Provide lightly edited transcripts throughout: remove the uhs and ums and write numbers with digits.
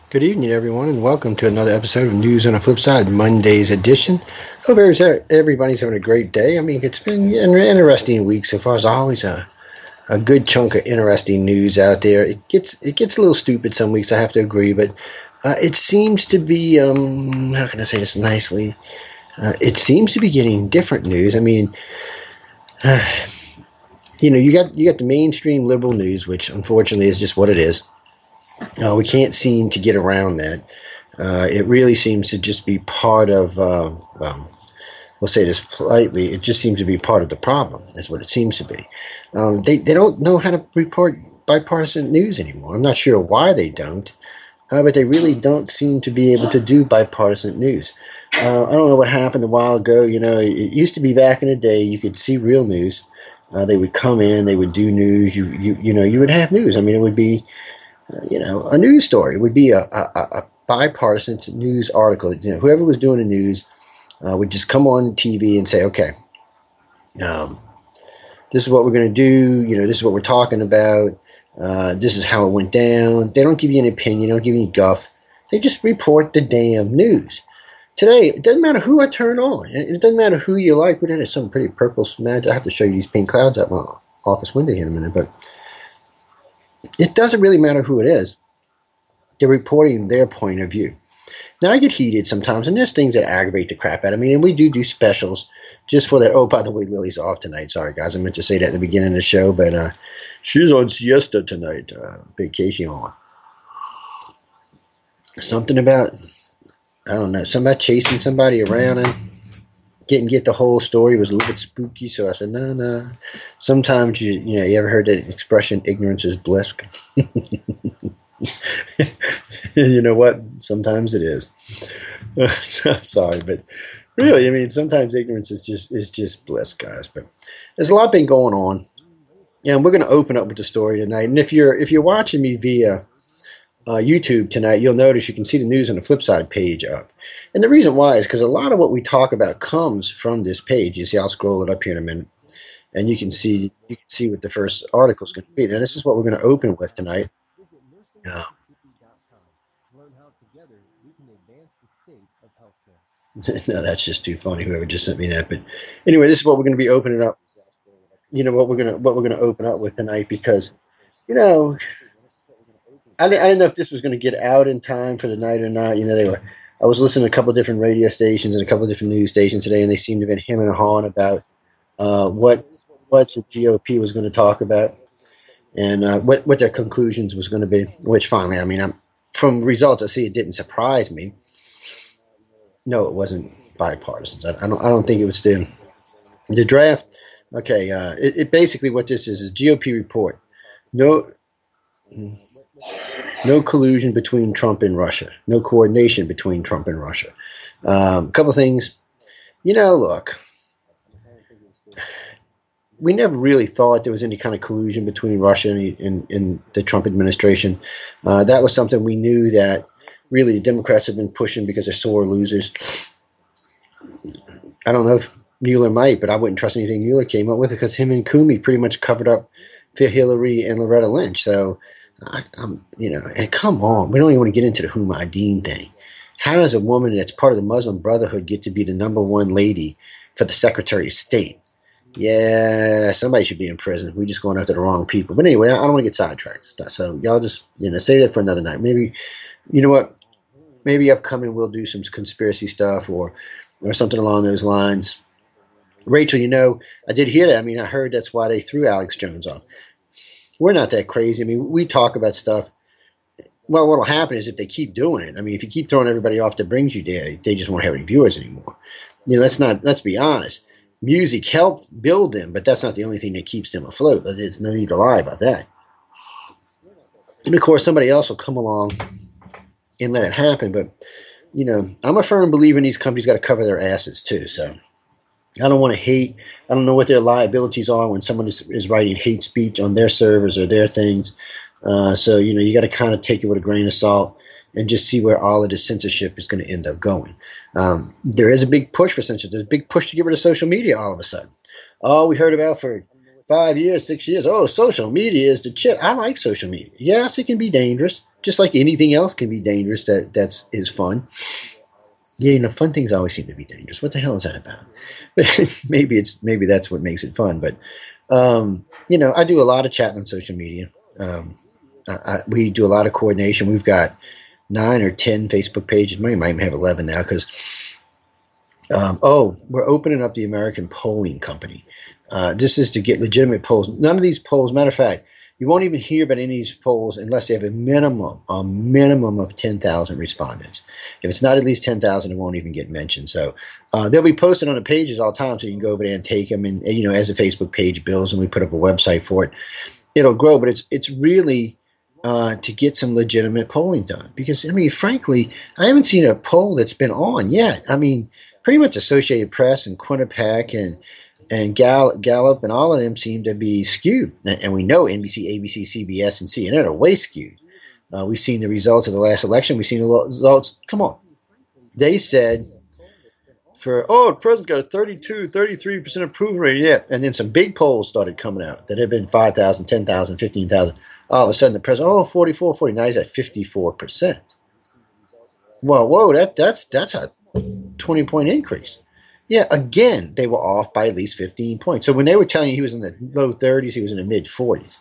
Good evening, everyone, and welcome to another episode of News on the Flip Side, Monday's edition. Hope everybody's having a great day. I mean, it's been an interesting week so far. There's always a good chunk of interesting news out there. It gets a little stupid some weeks, I have to agree, but it seems to be, how can I say this nicely? It seems to be getting different news. I mean, you got the mainstream liberal news, which unfortunately is just what it is. We can't seem to get around that. It really seems to just be part of, we'll say this politely, it just seems to be part of the problem, is what it seems to be. They don't know how to report bipartisan news anymore. I'm not sure why they don't, but they really don't seem to be able to do bipartisan news. I don't know what happened a while ago. It used to be back in the day you could see real news. They would come in, they would do news. You would have news. I mean, it would be a news story. It would be a bipartisan news article. Whoever was doing the news would just come on TV and say, okay, this is what we're going to do. This is what we're talking about. This is how it went down. They don't give you an opinion. They don't give you any guff. They just report the damn news. Today, it doesn't matter who I turn on. It doesn't matter who you like. We had some pretty purple magic. I have to show you these pink clouds out my office window here in a minute, but it doesn't really matter who it is. They're reporting their point of view. Now, I get heated sometimes, and there's things that aggravate the crap out of me, and we do specials just for that. Oh, by the way, Lily's off tonight. Sorry, guys. I meant to say that at the beginning of the show, but she's on siesta tonight. Vacation on. Something about, I don't know, somebody chasing somebody around and get the whole story was a little bit spooky, so I said, no. Sometimes you ever heard that expression, ignorance is bliss? You know what? Sometimes it is. I'm sorry, but really, I mean, sometimes ignorance is just bliss, guys. But there's a lot been going on, and we're going to open up with the story tonight. And if you're watching me via YouTube tonight, you'll notice you can see the News on the Flip Side page up. And the reason why is because a lot of what we talk about comes from this page. You see, I'll scroll it up here in a minute, and you can see what the first article is going to be. Now, this is what we're going to open with tonight. No, that's just too funny. Whoever just sent me that, but anyway, this is what we're going to be opening up. What we're going to open up with tonight, because I didn't know if this was going to get out in time for the night or not. I was listening to a couple of different radio stations and a couple of different news stations today, and they seemed to have been hemming and hawing about what the GOP was going to talk about and what their conclusions was going to be. Which finally, I mean, from results I see, it didn't surprise me. No, it wasn't bipartisan. I don't think it was the draft. Okay, it basically what this is GOP report. No collusion between Trump and Russia. No coordination between Trump and Russia. A couple of things. Look, we never really thought there was any kind of collusion between Russia and the Trump administration. That was something we knew that really the Democrats have been pushing because they're sore losers. I don't know if Mueller might, but I wouldn't trust anything Mueller came up with, because him and Comey pretty much covered up for Hillary and Loretta Lynch. So, and come on, we don't even want to get into the Huma Abedin thing. How does a woman that's part of the Muslim Brotherhood get to be the number one lady for the Secretary of State? Yeah, somebody should be in prison. We're just going after the wrong people. But anyway, I don't want to get sidetracked. So y'all just, save that for another night. Maybe, you know what? Maybe upcoming we'll do some conspiracy stuff or something along those lines. Rachel, I did hear that. I mean, I heard that's why they threw Alex Jones off. We're not that crazy. I mean, we talk about stuff. Well, what will happen is if they keep doing it, I mean, if you keep throwing everybody off that brings you there, they just won't have any viewers anymore. Let's be honest. Music helped build them, but that's not the only thing that keeps them afloat. There's no need to lie about that. And of course, somebody else will come along and let it happen. But, I'm a firm believer in these companies got to cover their asses too. So I don't want to hate. I don't know what their liabilities are when someone is writing hate speech on their servers or their things. So, you got to kind of take it with a grain of salt and just see where all of this censorship is going to end up going. There is a big push for censorship. There's a big push to get rid of social media all of a sudden. Oh, we heard about for 5 years, 6 years. Oh, social media is the shit. I like social media. Yes, it can be dangerous. just like anything else can be dangerous that is fun. Yeah, fun things always seem to be dangerous. What the hell is that about? maybe that's what makes it fun. But I do a lot of chatting on social media. We do a lot of coordination. We've got 9 or 10 Facebook pages. We might even have 11 now because we're opening up the American Polling Company. This is to get legitimate polls. None of these polls, matter of fact, you won't even hear about any of these polls unless they have a minimum of 10,000 respondents. If it's not at least 10,000, it won't even get mentioned. So they'll be posted on the pages all the time, so you can go over there and take them. And as the Facebook page builds and we put up a website for it, it'll grow. But it's really to get some legitimate polling done. Because, frankly, I haven't seen a poll that's been on yet. Pretty much Associated Press and Quinnipiac and Gallup and all of them seem to be skewed. And we know NBC, ABC, CBS, and CNN are way skewed. We've seen the results of the last election. We've seen the results. Come on. They said the president got a 32, 33% approval rating. Yeah. And then some big polls started coming out that had been 5,000, 10,000, 15,000. All of a sudden the president, 44, 40. Now he's at 54%. Well, whoa, that's a 20-point increase. Yeah, again, they were off by at least 15 points. So when they were telling you he was in the low 30s, he was in the mid 40s.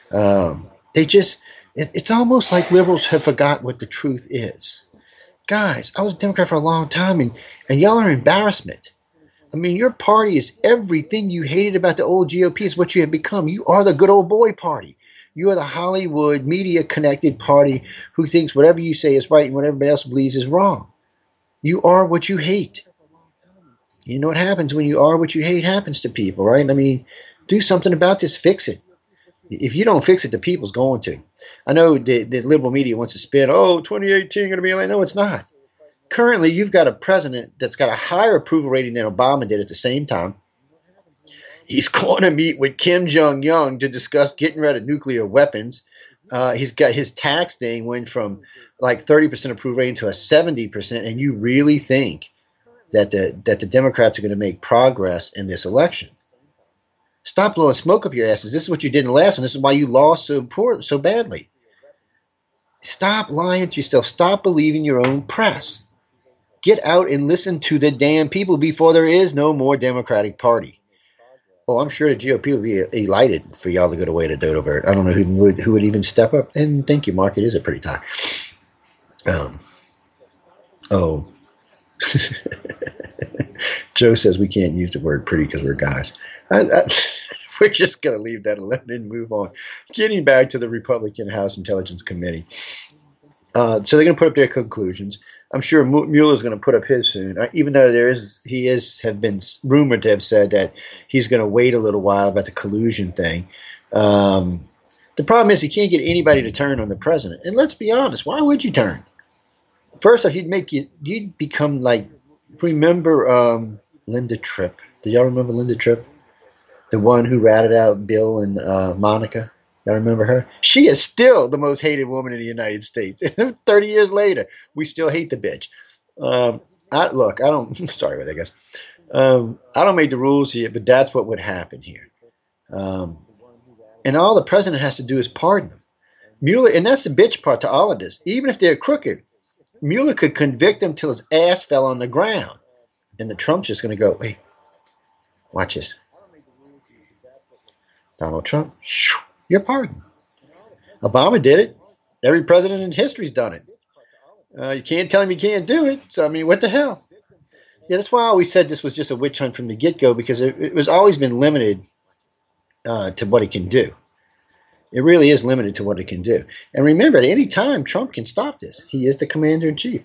It's almost like liberals have forgot what the truth is. Guys, I was a Democrat for a long time, and y'all are an embarrassment. Your party is everything you hated about the old GOP is what you have become. You are the good old boy party. You are the Hollywood media-connected party who thinks whatever you say is right and what everybody else believes is wrong. You are what you hate. You know what happens when you are what you hate happens to people, right? Do something about this. Fix it. If you don't fix it, the people's going to. I know the liberal media wants to spin, 2018 going to be like, no, it's not. Currently, you've got a president that's got a higher approval rating than Obama did at the same time. He's going to meet with Kim Jong-un to discuss getting rid of nuclear weapons. He's got his tax thing went from like 30% approval rating to a 70%, and you really think that the Democrats are going to make progress in this election? Stop blowing smoke up your asses. This is what you did in the last one. This is why you lost so badly. Stop lying to yourself. Stop believing your own press. Get out and listen to the damn people before there is no more Democratic Party. Oh, I'm sure the GOP will be elated for y'all to go away to Dodovert. I don't know who would even step up. And thank you, Mark. It is a pretty tie. Joe says we can't use the word pretty because we're guys. We're just going to leave that alone and move on. Getting back to the Republican House Intelligence Committee. So they're going to put up their conclusions. I'm sure Mueller's going to put up his soon, even though he have been rumored to have said that he's going to wait a little while about the collusion thing. The problem is he can't get anybody to turn on the president. And let's be honest, why would you turn? First off, you'd become like, remember Linda Tripp? Do y'all remember Linda Tripp? The one who ratted out Bill and Monica? Y'all remember her? She is still the most hated woman in the United States. 30 years later, we still hate the bitch. I don't, sorry about that, guys. I don't make the rules here, but that's what would happen here. And all the president has to do is pardon them. Mueller, and that's the bitch part to all of this. Even if they're crooked, Mueller could convict him till his ass fell on the ground. And the Trump's just going to go, hey, watch this. Donald Trump, you're pardoned. Obama did it. Every president in history's done it. You can't tell him you can't do it. So, what the hell? Yeah, that's why I always said this was just a witch hunt from the get-go, because it was always been limited to what it can do. It really is limited to what it can do. And remember, at any time, Trump can stop this. He is the commander-in-chief.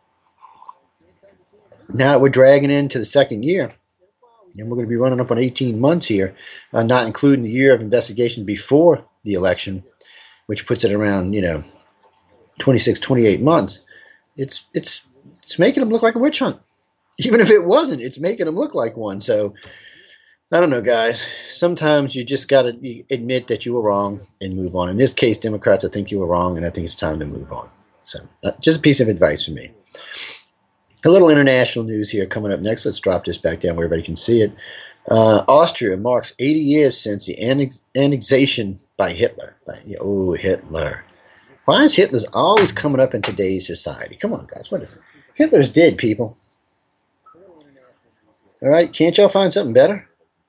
Now we're dragging into the second year, and we're going to be running up on 18 months here, not including the year of investigation before the election, which puts it around, 26, 28 months. It's making them look like a witch hunt. Even if it wasn't, it's making them look like one. So, I don't know, guys. Sometimes you just got to admit that you were wrong and move on. In this case, Democrats, I think you were wrong, and I think it's time to move on. So, just a piece of advice from me. A little international news here coming up next. Let's drop this back down where everybody can see it. Austria marks 80 years since the annexation by Hitler. Hitler. Why is Hitler's always coming up in today's society? Come on, guys. What is it? Hitler's dead, people. All right, can't y'all find something better?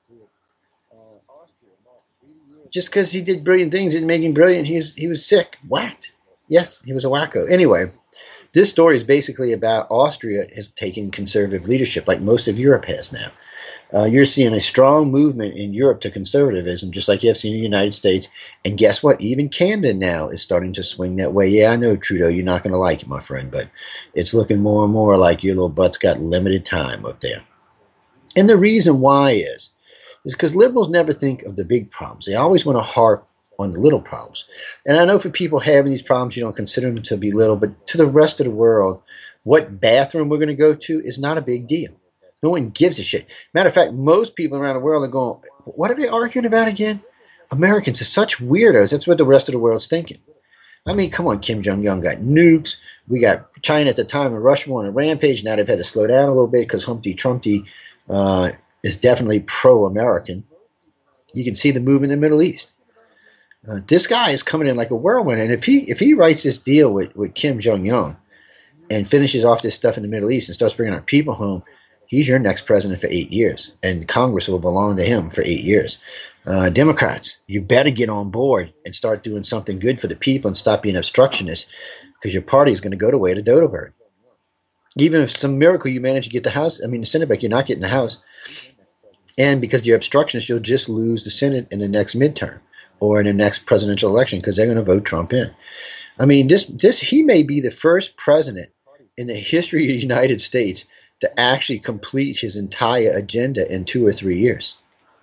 Just because he did brilliant things didn't make him brilliant. He was sick, whacked. Yes, he was a wacko. Anyway, this story is basically about Austria has taken conservative leadership, like most of Europe has now. You're seeing a strong movement in Europe to conservatism, just like you have seen in the United States. And guess what? Even Canada now is starting to swing that way. Yeah, I know, Trudeau, you're not going to like it, my friend, but it's looking more and more like your little butt's got limited time up there. And the reason why is because liberals never think of the big problems. They always want to harp on the little problems. And I know for people having these problems, you don't consider them to be little, but to the rest of the world, what bathroom we're going to go to is not a big deal. No one gives a shit. Matter of fact, most people around the world are going, what are they arguing about again? Americans are such weirdos. That's what the rest of the world's thinking. I mean, come on, Kim Jong-un got nukes. We got China at the time and Russia on a rampage. Now they've had to slow down a little bit because Humpty Trumpty is definitely pro-American. You can see the movement in the Middle East. This guy is coming in like a whirlwind. And if he writes this deal with Kim Jong-un and finishes off this stuff in the Middle East and starts bringing our people home, he's your next president for 8 years, and Congress will belong to him for 8 years. Democrats, you better get on board and start doing something good for the people and stop being obstructionists, because your party is going to go the way of the dodo bird. Even if some miracle you manage to get the Senate back, you're not getting the House. And because you're obstructionist, you'll just lose the Senate in the next midterm or in the next presidential election, because they're going to vote Trump in. I mean, he may be the first president in the history of the United States to actually complete his entire agenda in 2 or 3 years.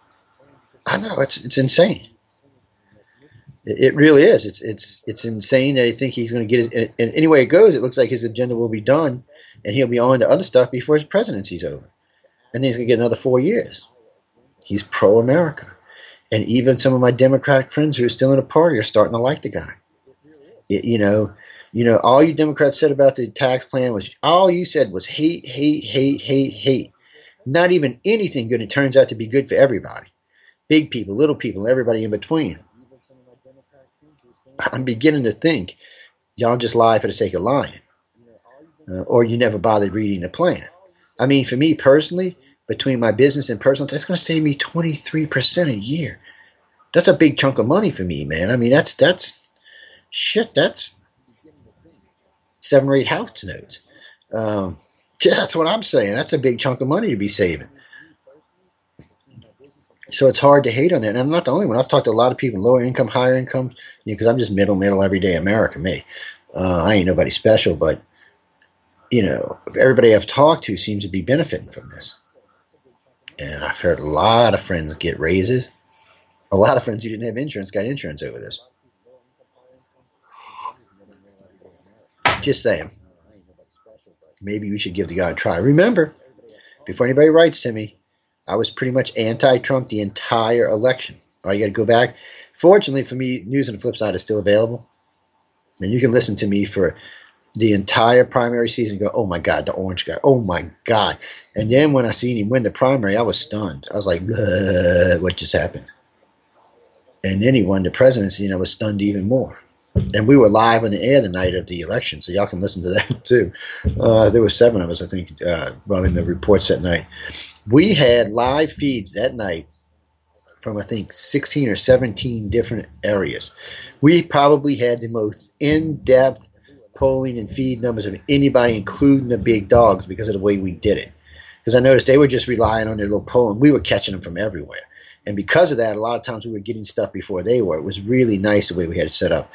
I know, it's insane. It really is. It's insane that I think he's going to get his. And any way it goes, it looks like his agenda will be done, and he'll be on to other stuff before his presidency's over. And then he's going to get another 4 years. He's pro-America. And even some of my Democratic friends who are still in the party are starting to like the guy. You know, all you Democrats said about the tax plan was, all you said was hate, hate, hate, hate, hate. Not even anything good. It turns out to be good for everybody. Big people, little people, everybody in between. I'm beginning to think y'all just lie for the sake of lying. Or you never bothered reading the plan. I mean, for me personally, between my business and personal, that's going to save me 23% a year. That's a big chunk of money for me, man. I mean, that's 7 or 8 house notes. That's what I'm saying. That's a big chunk of money to be saving. So it's hard to hate on that. And I'm not the only one. I've talked to a lot of people, lower income, higher income, because I'm just middle, everyday America, me. I ain't nobody special, but, everybody I've talked to seems to be benefiting from this. And I've heard a lot of friends get raises. A lot of friends who didn't have insurance got insurance over this. Just saying. Maybe we should give the guy a try. Remember, before anybody writes to me, I was pretty much anti-Trump the entire election. All right, you got to go back. Fortunately for me, News on the Flip Side is still available. And you can listen to me for the entire primary season and go, oh my God, the orange guy. Oh my God. And then when I seen him win the primary, I was stunned. I was like, what just happened? And then he won the presidency, and I was stunned even more. And we were live on the air the night of the election, so y'all can listen to that too. There were 7 of us, I think, running the reports that night. We had live feeds that night from, I think, 16 or 17 different areas. We probably had the most in-depth polling and feed numbers of anybody, including the big dogs, because of the way we did it. Because I noticed they were just relying on their little poll, and we were catching them from everywhere. And because of that, a lot of times we were getting stuff before they were. It was really nice the way we had it set up.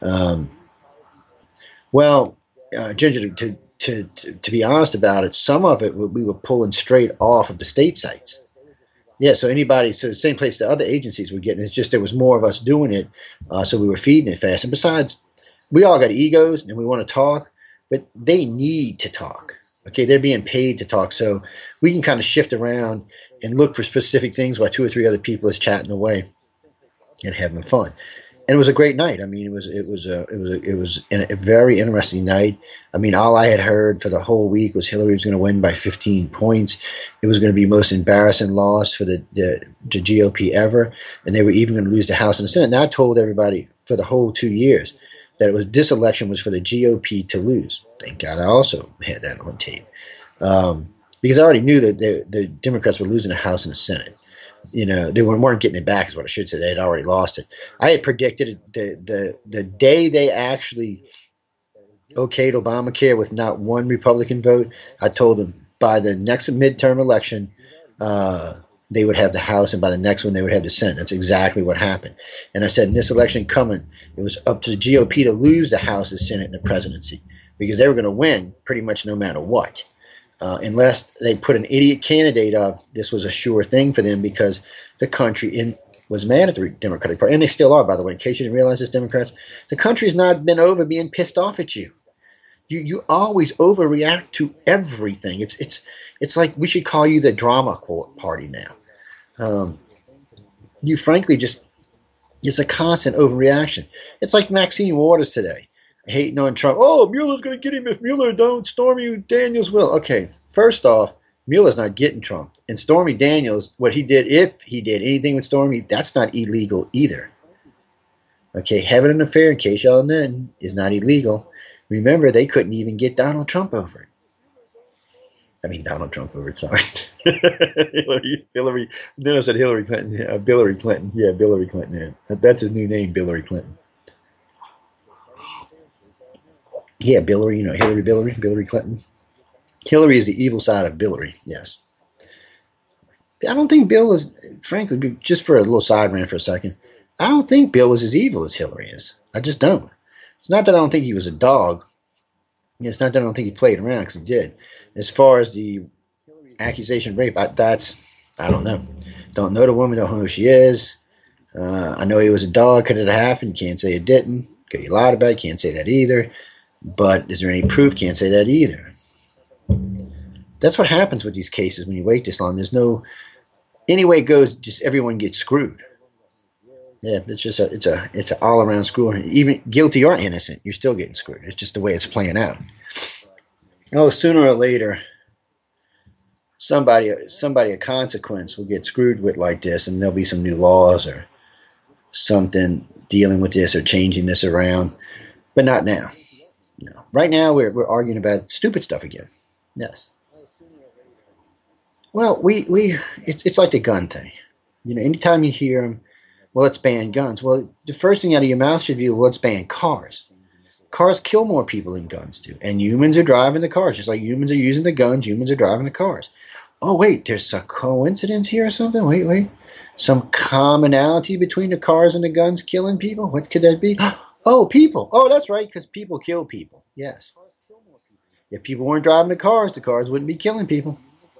Ginger, to be honest about it, some of it we were pulling straight off of the state sites. Yeah, so the same place the other agencies were getting. It's just there was more of us doing it, so we were feeding it fast. And besides, we all got egos and we want to talk, but they need to talk. Okay, they're being paid to talk, so we can kind of shift around and look for specific things while 2 or 3 other people is chatting away and having fun. And it was a great night. I mean, it was a very interesting night. I mean, all I had heard for the whole week was Hillary was going to win by 15 points. It was going to be the most embarrassing loss for the GOP ever, and they were even going to lose the House and the Senate. And I told everybody for the whole 2 years this election was for the GOP to lose. Thank God I also had that on tape. Because I already knew that the Democrats were losing the House and the Senate. They weren't getting it back, is what I should say. They had already lost it. I had predicted the day they actually okayed Obamacare with not one Republican vote. I told them by the next midterm election, they would have the House, and by the next one, they would have the Senate. That's exactly what happened. And I said, in this election coming, it was up to the GOP to lose the House, the Senate, and the presidency, because they were going to win pretty much no matter what. Unless they put an idiot candidate up, this was a sure thing for them, because the country was mad at the Democratic Party, and they still are, by the way. In case you didn't realize this, Democrats, the country's not been over being pissed off at you. You always overreact to everything. It's like we should call you the drama party now. You frankly it's a constant overreaction. It's like Maxine Waters today, hating on Trump. Oh, Mueller's going to get him if Mueller don't. Stormy Daniels will. Okay, first off, Mueller's not getting Trump. And Stormy Daniels, what he did, if he did anything with Stormy, that's not illegal either. Okay, having an affair, in case y'all know, is not illegal. Remember, they couldn't even get Donald Trump over it. I mean, Donald Trump over it, sorry. Hillary. Then I said Hillary Clinton. Yeah, Billary Clinton. Yeah, Billary Clinton. Yeah. That's his new name, Billary Clinton. Yeah, Billary, Hillary Billary Clinton. Hillary is the evil side of Billary, yes. I don't think Bill is, frankly, just for a little side rant for a second, I don't think Bill was as evil as Hillary is. I just don't. It's not that I don't think he was a dog. It's not that I don't think he played around, because he did. As far as the accusation of rape, I don't know. Don't know the woman, don't know who she is. I know he was a dog. Could it have happened? Can't say it didn't. Could he lied about it? Can't say that either. But is there any proof? Can't say that either. That's what happens with these cases when you wait this long. There's no, any way it goes, just everyone gets screwed. Yeah, it's an all around screw. Even guilty or innocent, you're still getting screwed. It's just the way it's playing out. Oh, sooner or later, somebody of consequence will get screwed with like this, and there'll be some new laws or something dealing with this or changing this around. But not now. No. Right now, we're arguing about stupid stuff again. Yes. Well, it's like the gun thing. Anytime you hear them, well, let's ban guns. Well, the first thing out of your mouth should be, well, let's ban cars. Cars kill more people than guns do. And humans are driving the cars. Just like humans are using the guns, humans are driving the cars. Oh, wait, there's a coincidence here or something? Wait. Some commonality between the cars and the guns killing people? What could that be? Oh, people. Oh, that's right, because people kill people. Yes. If people weren't driving the cars wouldn't be killing people.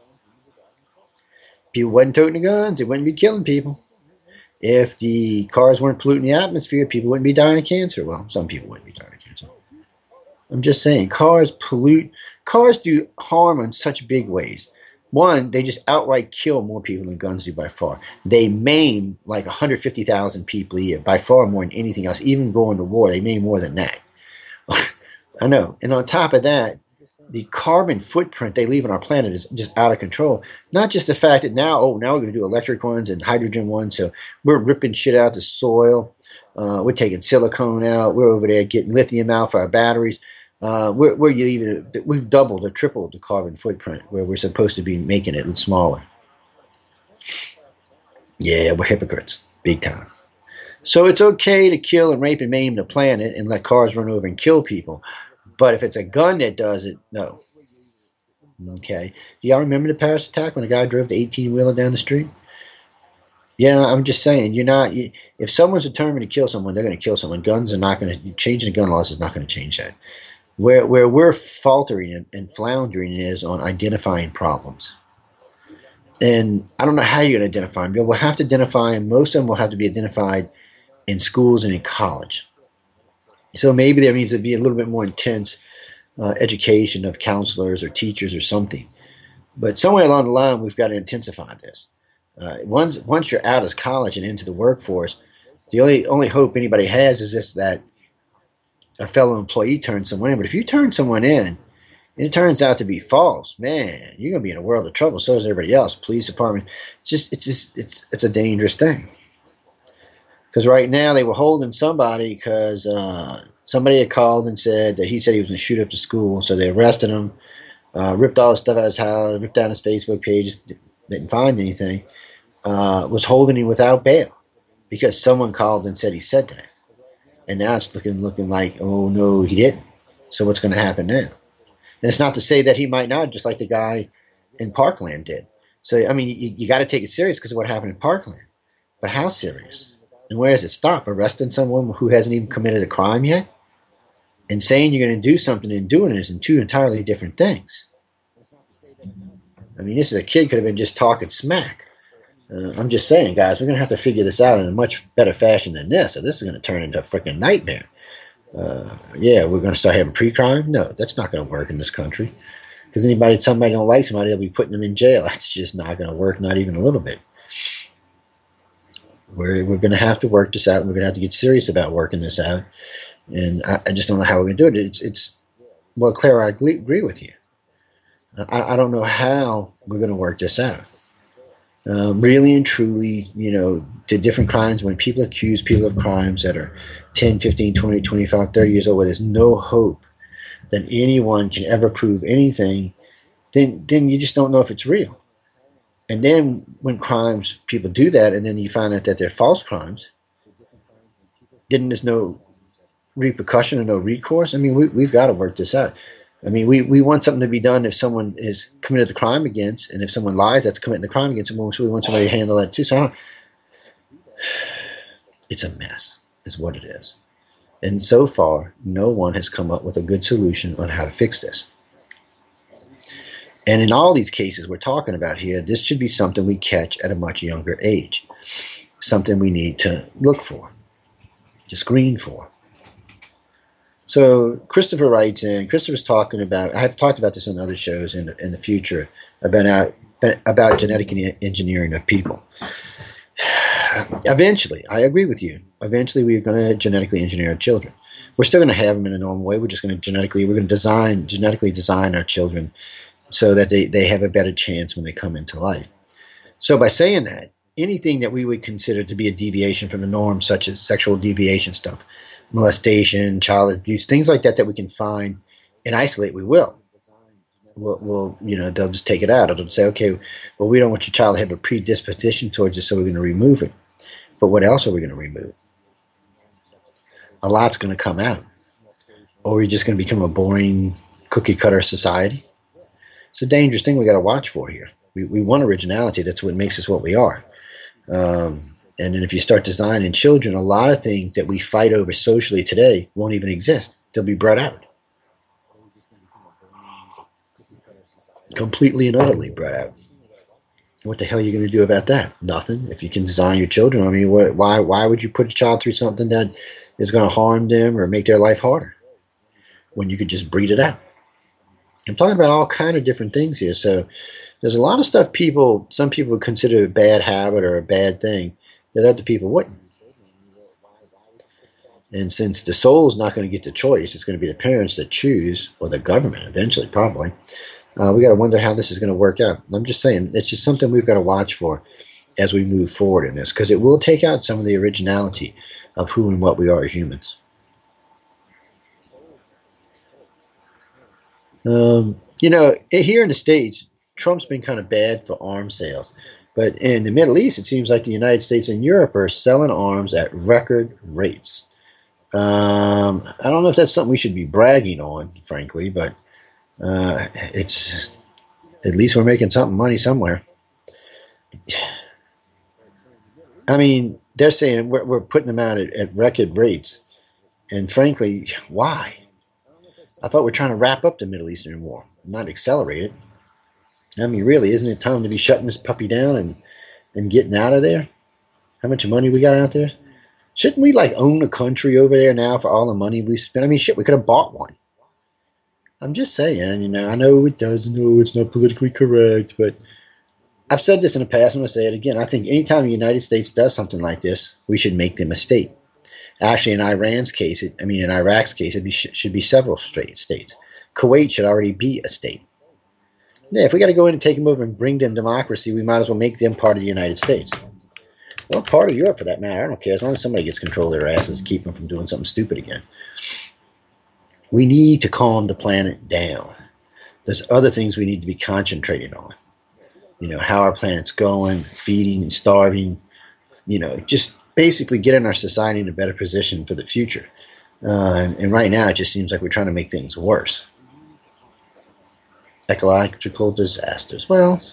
People wasn't toting the guns, they wouldn't be killing people. If the cars weren't polluting the atmosphere, people wouldn't be dying of cancer. Well, some people wouldn't be dying of cancer. I'm just saying, cars pollute. Cars do harm in such big ways. One, they just outright kill more people than guns do by far. They maim like 150,000 people a year, by far more than anything else. Even going to war, they maim more than that. I know. And on top of that, the carbon footprint they leave on our planet is just out of control. Not just the fact that now we're going to do electric ones and hydrogen ones, so we're ripping shit out the soil. We're taking silicone out. We're over there getting lithium out for our batteries. We've doubled or tripled the carbon footprint where we're supposed to be making it smaller. Yeah, we're hypocrites, big time. So it's okay to kill and rape and maim the planet and let cars run over and kill people. But if it's a gun that does it, no. Okay. Do y'all remember the Paris attack when a guy drove the 18-wheeler down the street? Yeah, I'm just saying, if someone's determined to kill someone, they're going to kill someone. Guns are not going to, changing the gun laws is not going to change that. Where we're faltering and floundering is on identifying problems. And I don't know how you're going to identify them. We'll have to identify them. Most of them will have to be identified in schools and in college. So maybe there needs to be a little bit more intense education of counselors or teachers or something. But somewhere along the line, we've got to intensify this. Once you're out of college and into the workforce, the only hope anybody has is just that a fellow employee turns someone in. But if you turn someone in and it turns out to be false, man, you're going to be in a world of trouble. So is everybody else. Police department. It's a dangerous thing. Because right now they were holding somebody because Somebody had called and said that he said he was going to shoot up the school, so they arrested him, ripped all his stuff out of his house, ripped down his Facebook page, didn't find anything, was holding him without bail because someone called and said he said that. And now it's looking like, oh, no, he didn't. So what's going to happen now? And it's not to say that he might not, just like the guy in Parkland did. So, I mean, you got to take it serious because of what happened in Parkland. But how serious? And where does it stop? Arresting someone who hasn't even committed a crime yet? And saying you're going to do something and doing it is two entirely different things. I mean, this is a kid could have been just talking smack. I'm just saying, guys, we're going to have to figure this out in a much better fashion than this. So this is going to turn into a freaking nightmare. Yeah, we're going to start having pre-crime? No, that's not going to work in this country. Because somebody don't like somebody, they'll be putting them in jail. That's just not going to work, not even a little bit. We're going to have to work this out, and we're going to have to get serious about working this out. And I just don't know how we're going to do it. Well, Claire, I agree with you. I don't know how we're going to work this out. Really and truly, the different crimes, when people accuse people of crimes that are 10, 15, 20, 25, 30 years old, where there's no hope that anyone can ever prove anything, then you just don't know if it's real. And then when people do that, and then you find out that they're false crimes, then there's no repercussion or no recourse. I mean, we've got to work this out. I mean, we want something to be done if someone is committed the crime against, and if someone lies, that's committing the crime against them. So we want somebody to handle that too. So it's a mess, is what it is. And so far, no one has come up with a good solution on how to fix this. And in all these cases we're talking about here, this should be something we catch at a much younger age, something we need to look for, to screen for. So Christopher writes in. Christopher's talking about, I've talked about this on other shows in the future, about genetic engineering of people. Eventually, I agree with you. Eventually, we're going to genetically engineer our children. We're still going to have them in a normal way. We're just going to genetically design our children so that they have a better chance when they come into life. So by saying that, anything that we would consider to be a deviation from the norm, such as sexual deviation stuff, molestation, child abuse, things like that we can find and isolate, we will. We'll they'll just take it out. They'll say, okay, well, we don't want your child to have a predisposition towards it, so we're going to remove it. But what else are we going to remove? A lot's going to come out. Or we're just going to become a boring cookie-cutter society. It's a dangerous thing we got to watch for here. We want originality. That's what makes us what we are. And then if you start designing children, a lot of things that we fight over socially today won't even exist. They'll be bred out. Completely and utterly bred out. What the hell are you going to do about that? Nothing. If you can design your children, I mean, why would you put a child through something that is going to harm them or make their life harder when you could just breed it out? I'm talking about all kind of different things here. So there's a lot of stuff some people would consider a bad habit or a bad thing that other people wouldn't. And since the soul's not going to get the choice, it's going to be the parents that choose, or the government eventually, probably. We got to wonder how this is going to work out. I'm just saying, it's just something we've got to watch for as we move forward in this, because it will take out some of the originality of who and what we are as humans. Here in the States, Trump's been kind of bad for arms sales. But in the Middle East, it seems like the United States and Europe are selling arms at record rates. I don't know if that's something we should be bragging on, frankly, but it's at least we're making money somewhere. I mean, they're saying we're putting them out at record rates. And frankly, why? I thought we're trying to wrap up the Middle Eastern war, not accelerate it. I mean, really, isn't it time to be shutting this puppy down and getting out of there? How much money we got out there? Shouldn't we own a country over there now for all the money we've spent? I mean, shit, we could have bought one. I'm just saying, I know it's not politically correct, but I've said this in the past, I'm going to say it again. I think anytime the United States does something like this, we should make them a state. Actually, in Iraq's case, it should be several states. Kuwait should already be a state. Yeah, if we got to go in and take them over and bring them democracy, we might as well make them part of the United States. Well, part of Europe for that matter. I don't care. As long as somebody gets control of their asses and keep them from doing something stupid again. We need to calm the planet down. There's other things we need to be concentrating on. How our planet's going, feeding and starving, just basically getting our society in a better position for the future. And right now, it just seems like we're trying to make things worse. Ecological disasters. Well,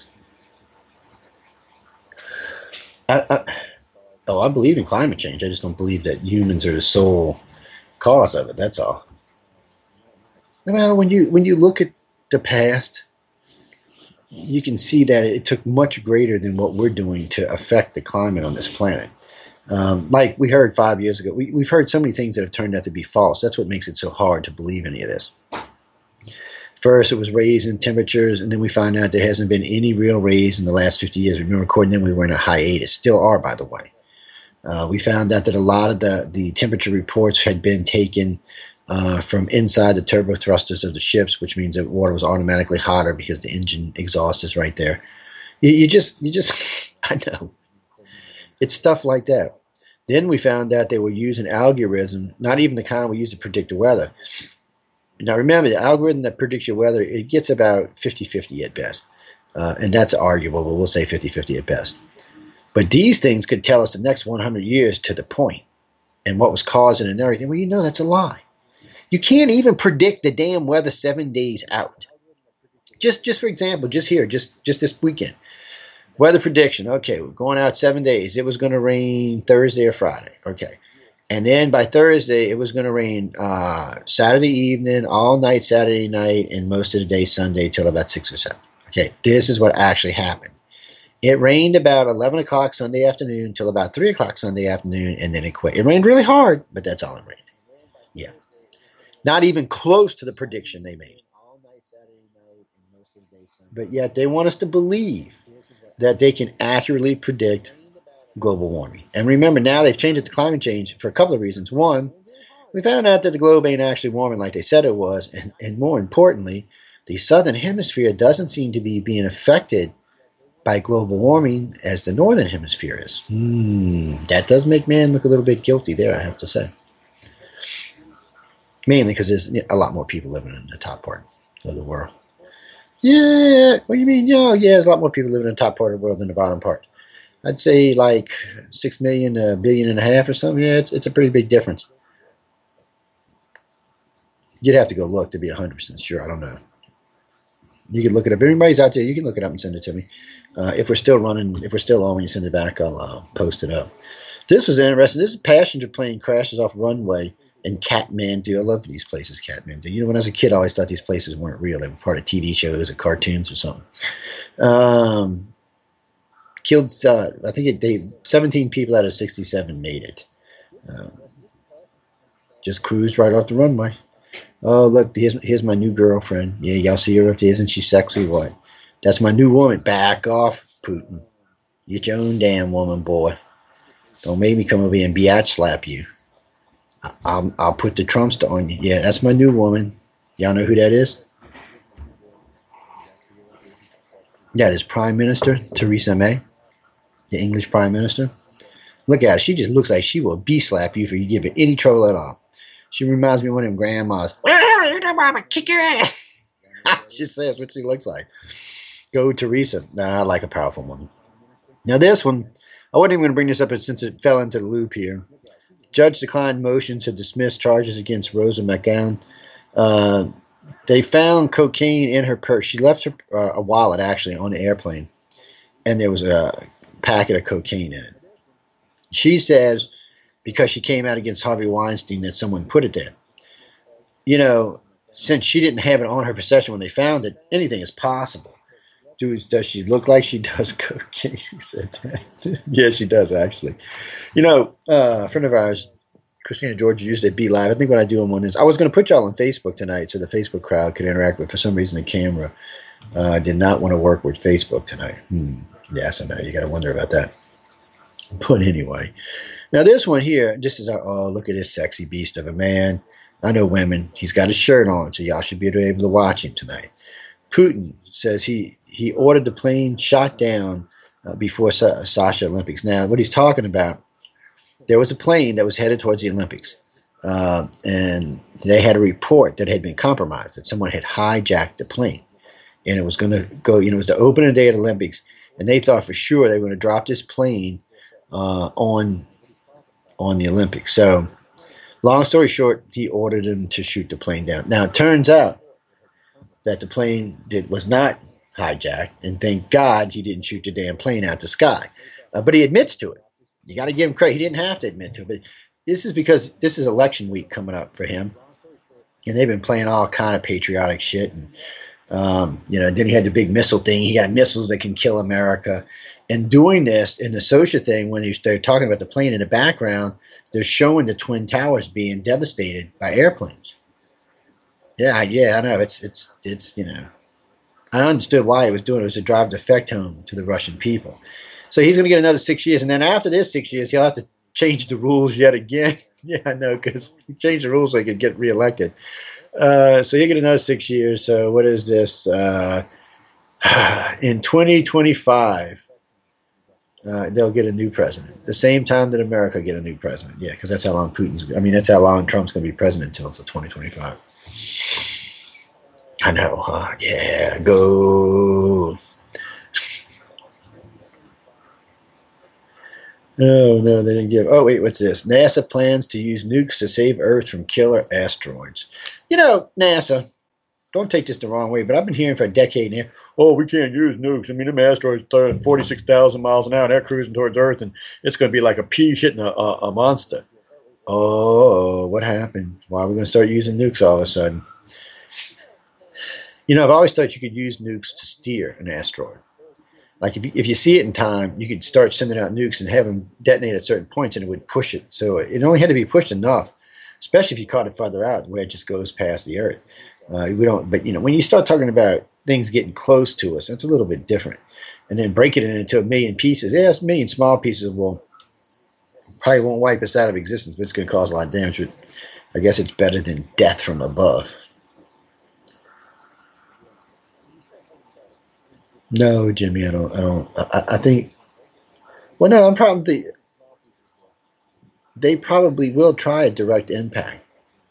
I believe in climate change. I just don't believe that humans are the sole cause of it. That's all. Well, when you look at the past, you can see that it took much greater than what we're doing to affect the climate on this planet. Like we heard 5 years ago, we've heard so many things that have turned out to be false. That's what makes it so hard to believe any of this. First, it was raising temperatures, and then we find out there hasn't been any real raise in the last 50 years. Remember, according to them, we were in a hiatus. Still are, by the way. We found out that a lot of the temperature reports had been taken from inside the turbo thrusters of the ships, which means that water was automatically hotter because the engine exhaust is right there. You just, I know. It's stuff like that. Then we found out they were using algorithm, not even the kind we use to predict the weather. Now remember, the algorithm that predicts your weather, it gets about 50-50 at best. And that's arguable, but we'll say 50-50 at best. But these things could tell us the next 100 years to the point and what was causing and everything. Well, that's a lie. You can't even predict the damn weather 7 days out. Just for example, just this weekend. Weather prediction. Okay, we're going out 7 days. It was going to rain Thursday or Friday. Okay. And then by Thursday, it was going to rain Saturday evening, all night Saturday night, and most of the day Sunday till about 6 or 7. Okay, this is what actually happened. It rained about 11 o'clock Sunday afternoon till about 3 o'clock Sunday afternoon, and then it quit. It rained really hard, but that's all it rained. Yeah. Not even close to the prediction they made. But yet they want us to believe that they can accurately predict global warming. And remember, now they've changed it to climate change for a couple of reasons. One, we found out that the globe ain't actually warming like they said it was. And more importantly, the southern hemisphere doesn't seem to be being affected by global warming as the northern hemisphere is. That does make man look a little bit guilty there, I have to say. Mainly because there's a lot more people living in the top part of the world. Yeah, what do you mean? Yeah, there's a lot more people living in the top part of the world than the bottom part. I'd say like 6 million to 1.5 billion or something. Yeah, it's a pretty big difference. You'd have to go look to be 100% sure. I don't know. You can look it up. If anybody's out there, you can look it up and send it to me. If we're still on when you send it back, I'll post it up. This was interesting. This is a passenger plane crashes off runway in Kathmandu. I love these places, Kathmandu. When I was a kid, I always thought these places weren't real. They were part of TV shows or cartoons or something. Killed, I think 17 people out of 67 made it. Just cruised right off the runway. Oh, look, here's my new girlfriend. Yeah, y'all see her up there? Isn't she sexy? What? That's my new woman. Back off, Putin. Get your own damn woman, boy. Don't make me come over here and biatch slap you. I'll put the Trumps on you. Yeah, that's my new woman. Y'all know who that is? That is Prime Minister Theresa May, the English Prime Minister. Look at her. She just looks like she will slap you if you give her any trouble at all. She reminds me of one of them grandmas. Well, you're mama, kick your ass. She says what she looks like. Go Teresa. Nah, I like a powerful woman. Now this one, I wasn't even going to bring this up since it fell into the loop here. Judge declined motion to dismiss charges against Rosa McGowan. They found cocaine in her purse. She left her a wallet actually on the airplane, and there was a packet of cocaine in it. She says because she came out against Harvey Weinstein that someone put it there. Since she didn't have it on her possession when they found it, anything is possible. Does she look like she does cocaine? Who said that? Yeah, she does, actually. A friend of ours, Christina George, used to be live. I think what I do on one is I was going to put y'all on Facebook tonight so the Facebook crowd could interact, but for some reason the camera did not want to work with Facebook tonight. Yes, I know. You got to wonder about that. But anyway. Now this one here, just as look at this sexy beast of a man. I know women. He's got his shirt on, so y'all should be able to watch him tonight. Putin says he ordered the plane shot down before Sochi Olympics. Now, what he's talking about, there was a plane that was headed towards the Olympics. and they had a report that had been compromised, that someone had hijacked the plane, and it was going to go. It was the opening day of the Olympics, and they thought for sure they were going to drop this plane on the Olympics. So, long story short, he ordered them to shoot the plane down. Now it turns out that the plane was not hijacked, and thank God he didn't shoot the damn plane out the sky. But he admits to it. You got to give him credit. He didn't have to admit to it, but this is because this is election week coming up for him, and they've been playing all kind of patriotic shit. And then he had the big missile thing. He got missiles that can kill America. And doing this in the social thing, when they're talking about the plane in the background, they're showing the Twin Towers being devastated by airplanes. Yeah, I know. It's I understood why he was doing it. It was to drive the effect home to the Russian people. So he's going to get another 6 years, and then after this 6 years, he'll have to change the rules yet again. Yeah, I know, because he changed the rules so he could get reelected. So he'll get another 6 years. So what is this? In 2025, they'll get a new president. The same time that America get a new president. Yeah, because that's how long that's how long Trump's going to be president until 2025. I know, huh? Yeah, go. Oh, no, they didn't give. Oh, wait, what's this? NASA plans to use nukes to save Earth from killer asteroids. NASA, don't take this the wrong way, but I've been hearing for a decade now, oh, we can't use nukes. I mean, them asteroids are 46,000 miles an hour, and they're cruising towards Earth, and it's going to be like a pea hitting a monster. Oh, what happened? Why are we going to start using nukes all of a sudden? I've always thought you could use nukes to steer an asteroid. Like if you see it in time, you could start sending out nukes and have them detonate at certain points, and it would push it. So it only had to be pushed enough, especially if you caught it further out, where it just goes past the Earth. We don't. But when you start talking about things getting close to us, that's a little bit different. And then breaking it into a million pieces. Yeah, it's a million small pieces. Probably won't wipe us out of existence, but it's going to cause a lot of damage. But I guess it's better than death from above. No, Jimmy, I don't. I think. Well, no, they probably will try a direct impact.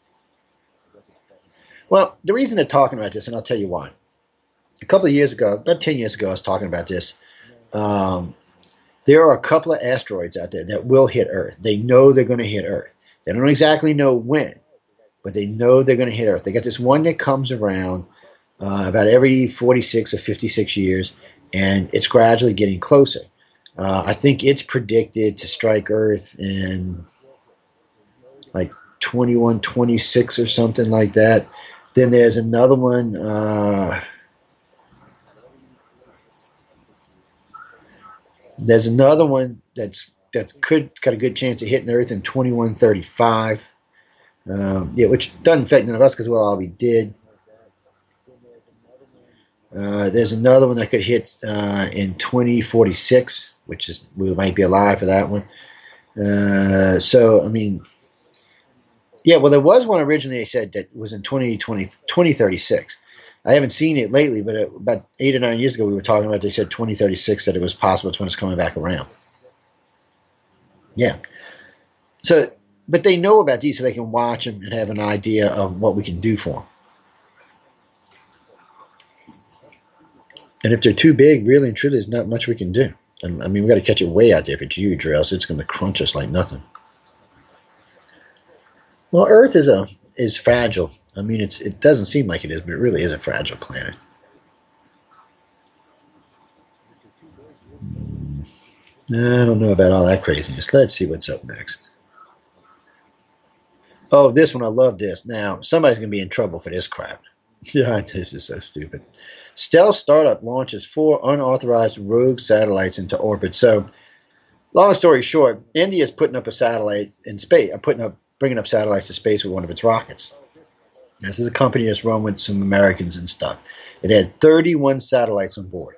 Well, the reason they're talking about this, and I'll tell you why. A couple of years ago, about 10 years ago, I was talking about this. There are a couple of asteroids out there that will hit Earth. They know they're going to hit Earth. They don't exactly know when, but they know they're going to hit Earth. They got this one that comes around about every 46 or 56 years, and it's gradually getting closer. I think it's predicted to strike Earth in like 2126 or something like that. Then there's another one. There's another one that could got a good chance of hitting Earth in 2135. Which doesn't affect none of us because we'll all be dead. There's another one that could hit in 2046, which is we might be alive for that one. So I mean, yeah. Well, there was one originally. They said that was in 2036. I haven't seen it lately, but about 8 or 9 years ago, we were talking about. They said 2036 that it was possible it's when it's coming back around. Yeah. So, but they know about these, so they can watch them and have an idea of what we can do for them. And if they're too big, really and truly, there's not much we can do. And, I mean, we got to catch it way out there if it's huge, or else it's going to crunch us like nothing. Well, Earth is fragile. I mean, it doesn't seem like it is, but it really is a fragile planet. I don't know about all that craziness. Let's see what's up next. Oh, this one, I love this. Now, somebody's going to be in trouble for this crap. Yeah, this is so stupid. Stealth startup launches 4 unauthorized rogue satellites into orbit. So, long story short, India is putting up a satellite in space, bringing up satellites to space with one of its rockets. This is a company that's run with some Americans and stuff. It had 31 satellites on board.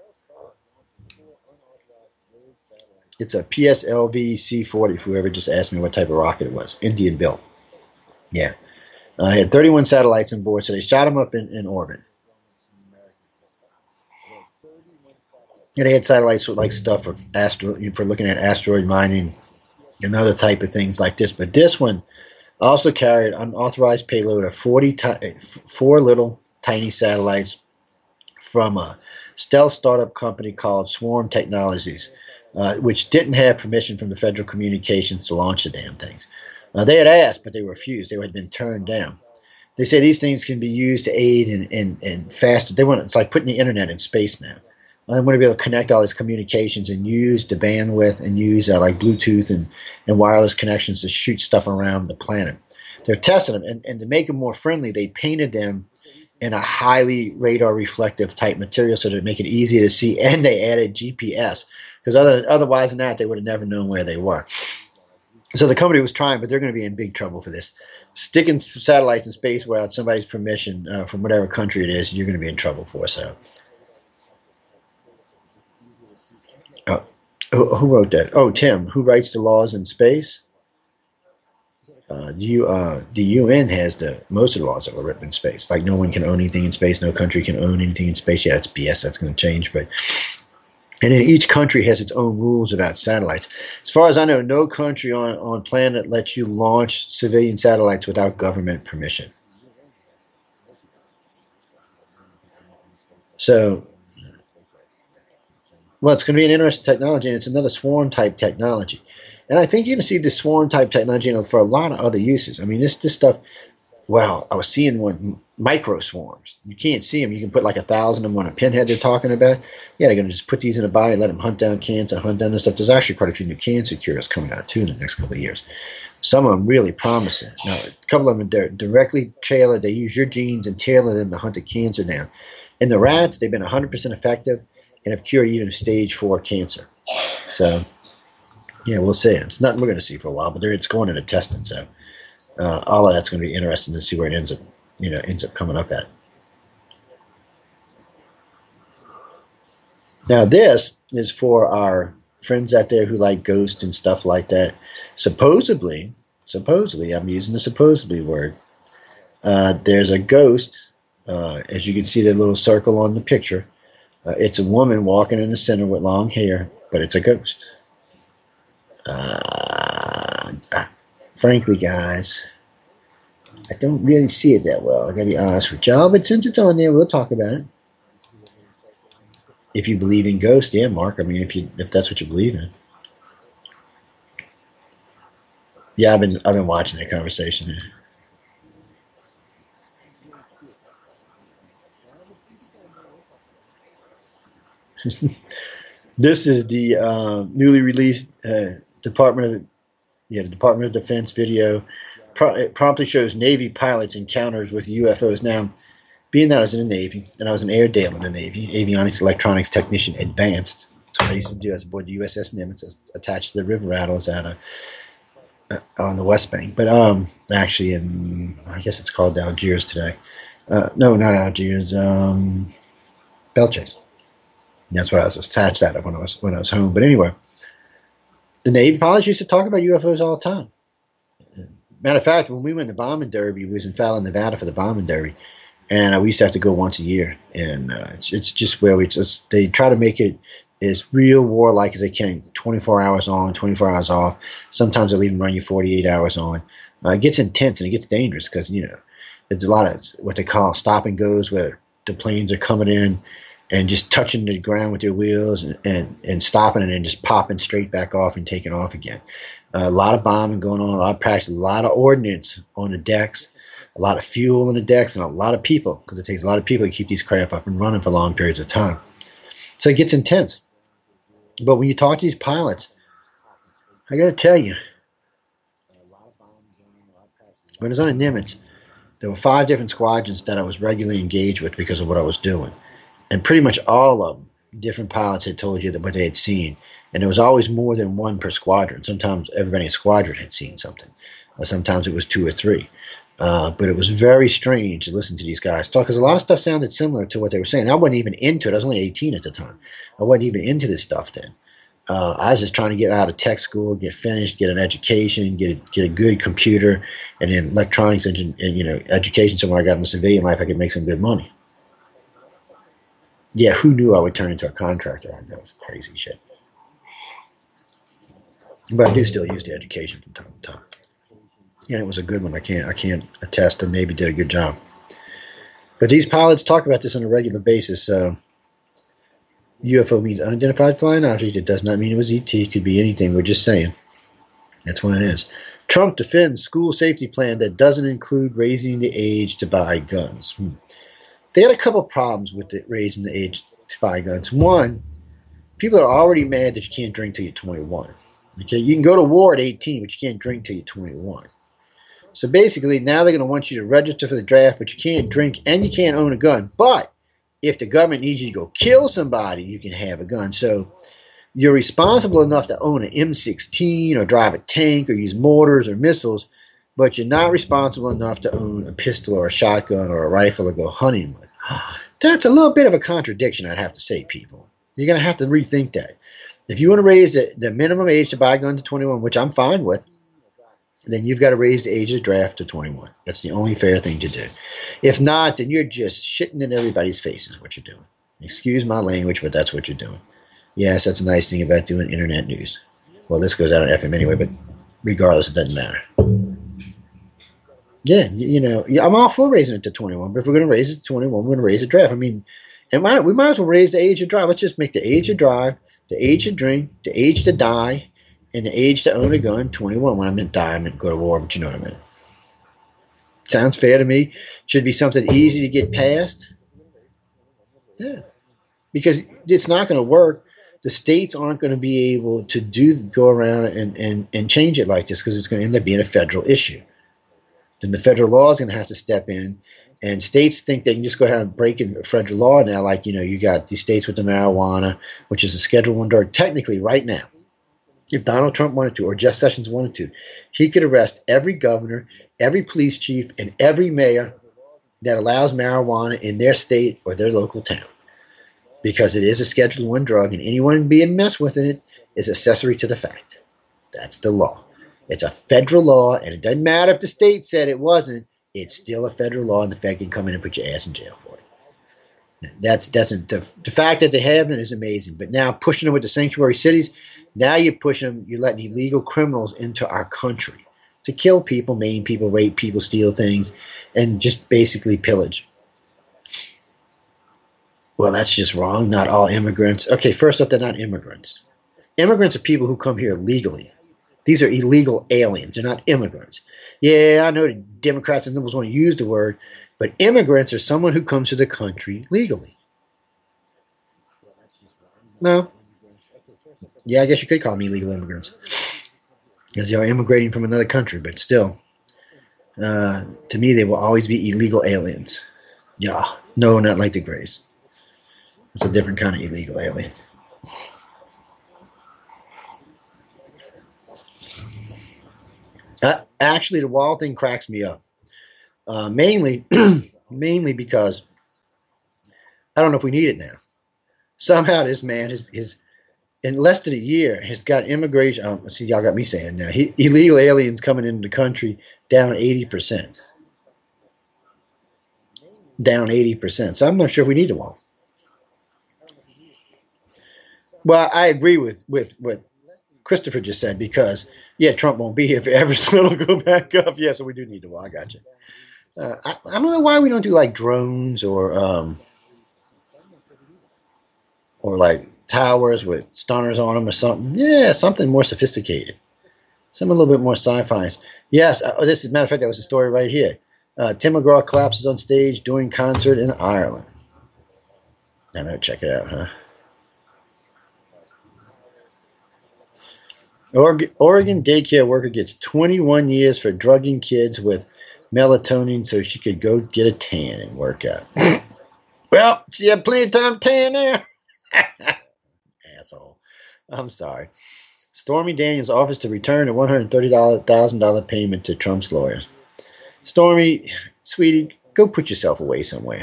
It's a PSLV C-40, if whoever just asked me what type of rocket it was. Indian built. Yeah. It had 31 satellites on board, so they shot them up in orbit. And they had satellites with like stuff for looking at asteroid mining and other type of things like this. But this one Also carried an unauthorized payload of 4 little tiny satellites from a stealth startup company called Swarm Technologies, which didn't have permission from the Federal Communications to launch the damn things. They had asked, but they refused. They had been turned down. They say these things can be used to aid in faster. It's like putting the internet in space now. I want to be able to connect all these communications and use the bandwidth and use like Bluetooth and wireless connections to shoot stuff around the planet. They're testing them, and to make them more friendly, they painted them in a highly radar reflective type material so to make it easy to see, and they added GPS because otherwise than that they would have never known where they were. So the company was trying, but they're going to be in big trouble for this. Sticking satellites in space without somebody's permission from whatever country it is, you're going to be in trouble for. So, who wrote that? Oh, Tim, who writes the laws in space? The UN has most of the laws that were written in space. Like no one can own anything in space, no country can own anything in space. Yeah, it's BS. That's going to change, and then each country has its own rules about satellites. As far as I know, no country on planet lets you launch civilian satellites without government permission. So, well, it's going to be an interesting technology, and it's another swarm type technology. And I think you're going to see this swarm type technology for a lot of other uses. I mean, this stuff. Well, I was seeing one micro swarms. You can't see them. You can put like 1,000 of them on a pinhead. They're talking about. Yeah, they're going to just put these in a body, let them hunt down cancer, hunt down this stuff. There's actually quite a few new cancer cures coming out too in the next couple of years. Some of them really promising. Now, a couple of them are directly tailored. They use your genes and tailor them to hunt the cancer down. In the rats, they've been 100% effective and have cured even stage 4 cancer. So, yeah, we'll see. It's nothing we're going to see for a while, but it's going into testing. So. All of that's going to be interesting to see where it ends up coming up at. Now, this is for our friends out there who like ghosts and stuff like that. Supposedly, I'm using the supposedly word. There's a ghost, as you can see the little circle on the picture. It's a woman walking in the center with long hair, but it's a ghost. Frankly, guys, I don't really see it that well. I gotta be honest with y'all, but since it's on there, we'll talk about it. If you believe in ghosts, yeah, Mark. I mean, if that's what you believe in. Yeah, I've been watching that conversation. This is the newly released Department of Defense video. It promptly shows Navy pilots encounters with UFOs. Now, being that I was in the Navy, and I was an Air Dale in the Navy, avionics electronics technician advanced. That's what I used to do. I was aboard the USS Nimitz, attached to the River Rattles on the West Bank. But actually, I guess it's called Algiers today. No, not Algiers. Belchase. That's what I was attached at when I was home. But anyway, the Navy pilots used to talk about UFOs all the time. Matter of fact, when we went to bombing derby, we was in Fallon, Nevada for the bombing derby, and we used to have to go once a year. And it's just where they try to make it as real warlike as they can. 24 hours on, 24 hours off. Sometimes they'll even run you 48 hours on. It gets intense and it gets dangerous because there's a lot of what they call stop and goes, where the planes are coming in and just touching the ground with their wheels and stopping and then just popping straight back off and taking off again. A lot of bombing going on, a lot of practice, a lot of ordnance on the decks, a lot of fuel on the decks, and a lot of people, because it takes a lot of people to keep these craft up and running for long periods of time. So it gets intense. But when you talk to these pilots, I got to tell you, when I was on the Nimitz, there were 5 different squadrons that I was regularly engaged with because of what I was doing. And pretty much all of them, different pilots had told you what they had seen. And there was always more than one per squadron. Sometimes everybody in a squadron had seen something. Sometimes it was 2 or 3. But it was very strange to listen to these guys talk, because a lot of stuff sounded similar to what they were saying. I wasn't even into it. I was only 18 at the time. I wasn't even into this stuff then. I was just trying to get out of tech school, get finished, get an education, get a good computer, and then electronics and education. So when I got in the civilian life, I could make some good money. Yeah, who knew I would turn into a contractor? I know, it's crazy shit. But I do still use the education from time to time. And it was a good one. I can't attest, and maybe did a good job. But these pilots talk about this on a regular basis. UFO means unidentified flying object. It does not mean it was ET. It could be anything. We're just saying. That's what it is. Trump defends school safety plan that doesn't include raising the age to buy guns. They had a couple problems with raising the age to buy guns. One, people are already mad that you can't drink till you're 21. Okay, you can go to war at 18, but you can't drink till you're 21. So basically, now they're going to want you to register for the draft, but you can't drink and you can't own a gun. But if the government needs you to go kill somebody, you can have a gun. So you're responsible enough to own an M16 or drive a tank or use mortars or missiles, but you're not responsible enough to own a pistol or a shotgun or a rifle or go hunting with. That's a little bit of a contradiction, I'd have to say, people. You're going to have to rethink that. If you want to raise the minimum age to buy a gun to 21, which I'm fine with, then you've got to raise the age of the draft to 21. That's the only fair thing to do. If not, then you're just shitting in everybody's faces what you're doing. Excuse my language, but that's what you're doing. Yes, that's a nice thing about doing internet news. Well, this goes out on FM anyway, but regardless, it doesn't matter. Yeah, I'm all for raising it to 21, but if we're going to raise it to 21, we're going to raise the draft. I mean, we might as well raise the age of drive. Let's just make the age of drive, the age to drink, the age to die, and the age to own a gun 21. When I meant die, I meant go to war, but you know what I meant. Sounds fair to me. Should be something easy to get past. Yeah, because it's not going to work. The states aren't going to be able to go around and change it like this because it's going to end up being a federal issue. Then the federal law is going to have to step in, and states think they can just go ahead and break in federal law now. Like, you got these states with the marijuana, which is a Schedule I drug. Technically, right now, if Donald Trump wanted to, or Jeff Sessions wanted to, he could arrest every governor, every police chief, and every mayor that allows marijuana in their state or their local town. Because it is a Schedule I drug, and anyone being messed with it is accessory to the fact. That's the law. It's a federal law, and it doesn't matter if the state said it wasn't. It's still a federal law, and the Fed can come in and put your ass in jail for it. The fact that they have it is amazing. But now pushing them with the sanctuary cities, now you're pushing them. You're letting illegal criminals into our country to kill people, maim people, rape people, steal things, and just basically pillage. Well, that's just wrong. Not all immigrants. Okay, first off, they're not immigrants. Immigrants are people who come here legally. These are illegal aliens. They're not immigrants. Yeah, I know the Democrats and liberals want to use the word, but immigrants are someone who comes to the country legally. No. Yeah, I guess you could call them illegal immigrants because they are immigrating from another country, but still, to me, they will always be illegal aliens. Yeah, no, not like the Greys. It's a different kind of illegal alien. Actually, the wall thing cracks me up. Mainly because I don't know if we need it now. Somehow this man is in less than a year has got immigration. See, y'all got me saying now. Illegal aliens coming into the country down 80%. Down 80%. So I'm not sure if we need the wall. Well, I agree with what Christopher just said because, yeah, Trump won't be here forever, so it'll go back up. Yeah, so we do need the wall. I got you. I don't know why we don't do like drones or like towers with stunners on them or something. Yeah, something more sophisticated. Something a little bit more sci-fi. Yes, this is, matter of fact, that was the story right here. Tim McGraw collapses on stage doing concert in Ireland. I'm going to check it out, huh? Oregon daycare worker gets 21 years for drugging kids with melatonin so she could go get a tan and work out. Well, she had plenty of time to tan there. Asshole. I'm sorry. Stormy Daniels offers to return a $130,000 payment to Trump's lawyers. Stormy, sweetie, go put yourself away somewhere.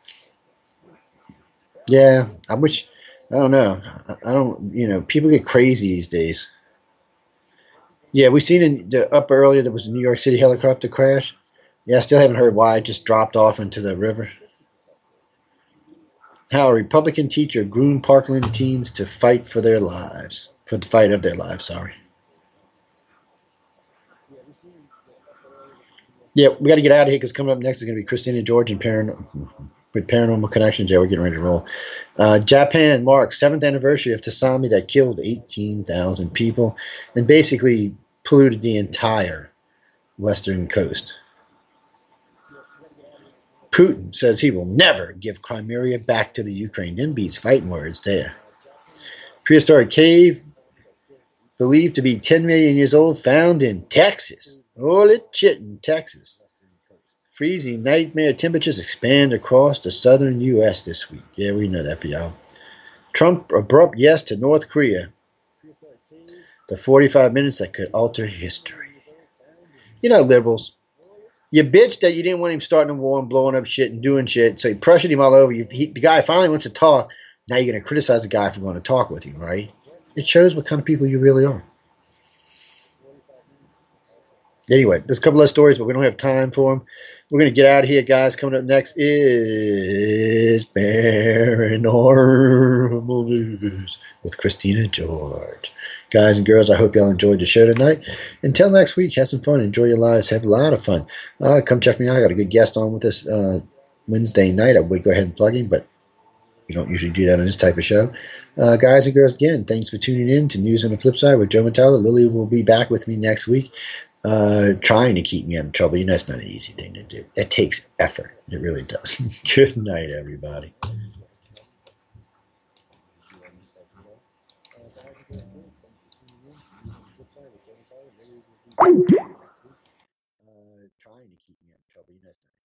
Yeah, I don't know. I don't, people get crazy these days. Yeah, we seen up earlier there was a New York City helicopter crash. Yeah, I still haven't heard why it just dropped off into the river. How a Republican teacher groomed Parkland teens to fight for their lives. For the fight of their lives, sorry. Yeah, we got to get out of here because coming up next is going to be Christina George and with Paranormal Connections. Yeah, we're getting ready to roll. Japan marks 7th anniversary of tsunami that killed 18,000 people and basically polluted the entire western coast. Putin says he will never give Crimea back to the Ukraine. Them beats fighting words there. Prehistoric cave believed to be 10 million years old found in Texas. Holy shit, in Texas. Freezing nightmare temperatures expand across the southern U.S. this week. Yeah, we know that for y'all. Trump abrupt yes to North Korea. The 45 minutes that could alter history. You know, liberals. You bitch that you didn't want him starting a war and blowing up shit and doing shit, so you pressured him all over you. The guy finally wants to talk. Now you're going to criticize the guy for going to talk with him, right? It shows what kind of people you really are. Anyway, there's a couple of stories, but we don't have time for them. We're going to get out of here, guys. Coming up next is Paranormal News with Christina George. Guys and girls, I hope y'all enjoyed the show tonight. Until next week, have some fun. Enjoy your lives. Have a lot of fun. Come check me out. I got a good guest on with us Wednesday night. I would go ahead and plug him, but we don't usually do that on this type of show. Guys and girls, again, thanks for tuning in to News on the Flip Side with Joe and Tyler. Lily will be back with me next week. Trying to keep me out of trouble. You know, it's not an easy thing to do. It takes effort. It really does. Good night, everybody. Trying to keep me out of trouble. You know, it's not